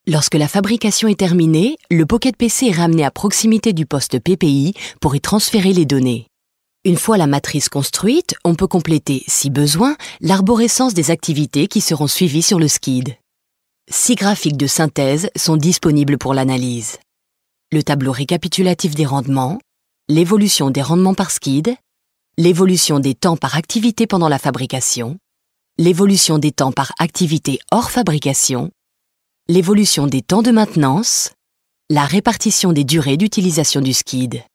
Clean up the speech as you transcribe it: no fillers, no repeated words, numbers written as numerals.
Lorsque la fabrication est terminée, le Pocket PC est ramené à proximité du poste PPI pour y transférer les données. Une fois la matrice construite, on peut compléter, si besoin, l'arborescence des activités qui seront suivies sur le SKID. 6 graphiques de synthèse sont disponibles pour l'analyse. Le tableau récapitulatif des rendements, l'évolution des rendements par SKID, l'évolution des temps par activité pendant la fabrication, l'évolution des temps par activité hors fabrication, l'évolution des temps de maintenance, la répartition des durées d'utilisation du SKID.